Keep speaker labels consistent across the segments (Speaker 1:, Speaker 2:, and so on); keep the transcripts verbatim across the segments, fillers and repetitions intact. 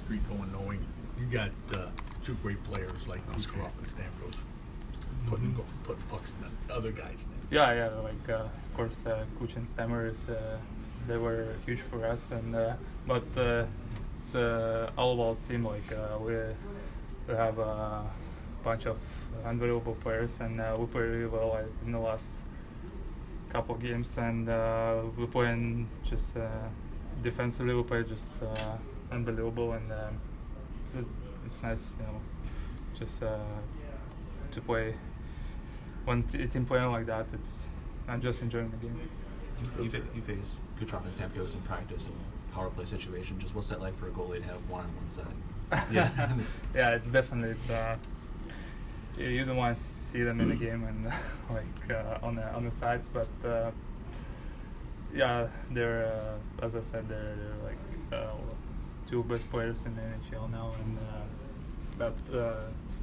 Speaker 1: streak going, knowing you got uh, two great players like Kucherov and Stamkos putting go, putting pucks in the other guys' nets.
Speaker 2: Yeah, yeah. Like uh, of course, uh, Kuch and Stammer is uh, they were huge for us, and uh, but uh, it's uh, all about team. Like uh, we we have a bunch of unbelievable players, and uh, we play really well like, in the last couple of games, and uh, we play in just uh, defensively. We play just uh, unbelievable, and um, it's a, it's nice, you know, just uh, to play. When t- a team playing like that, it's I'm just enjoying the game.
Speaker 3: You, you, fa- you face Kucherov and Stamkos in practice in a power play situation. Just what's that like for a goalie to have one on one side?
Speaker 2: Yeah, yeah, it's definitely it's. Uh, you you don't want to see them in the game and like uh, on the on the sides, but uh, yeah, they're uh, as I said, they're, they're like uh, two best players in the N H L now, and uh, but. Uh,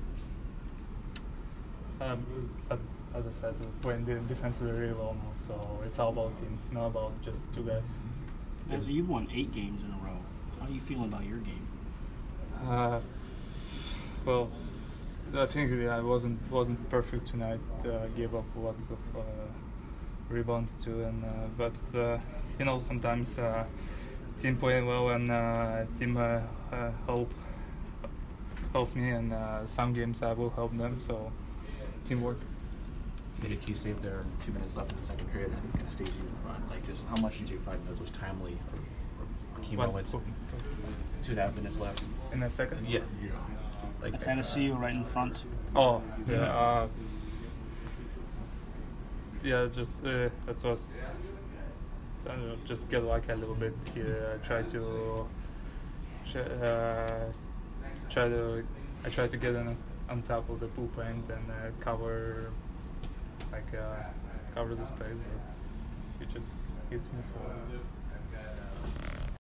Speaker 2: Um, but as I said, we're playing the defensively really well now, so it's all about team, not about just two guys.
Speaker 4: As you've won eight games in a row, how are you feeling about your game?
Speaker 2: Uh, well, I think yeah, I wasn't wasn't perfect tonight. Uh, gave up lots of uh, rebounds too, and uh, but uh, you know sometimes uh, team playing well and uh, team uh, uh, help help me, and uh, some games I will help them. So. Teamwork.
Speaker 3: Made a key save there, two minutes left in the second period. I think Anastasia in front. Like, just how much did you find those was timely or, or key
Speaker 2: What's
Speaker 3: moments?
Speaker 2: cool.
Speaker 3: Two and a half minutes left.
Speaker 2: In a second?
Speaker 3: Yeah. Like
Speaker 4: Fantasy right in front.
Speaker 2: Oh, yeah. Uh, yeah, just uh, that was. I don't know, just get lucky a little bit here. I try to. Uh, try to. I try to get in. On top of the pool paint and uh, cover, like uh, cover the space, but it just hits me so.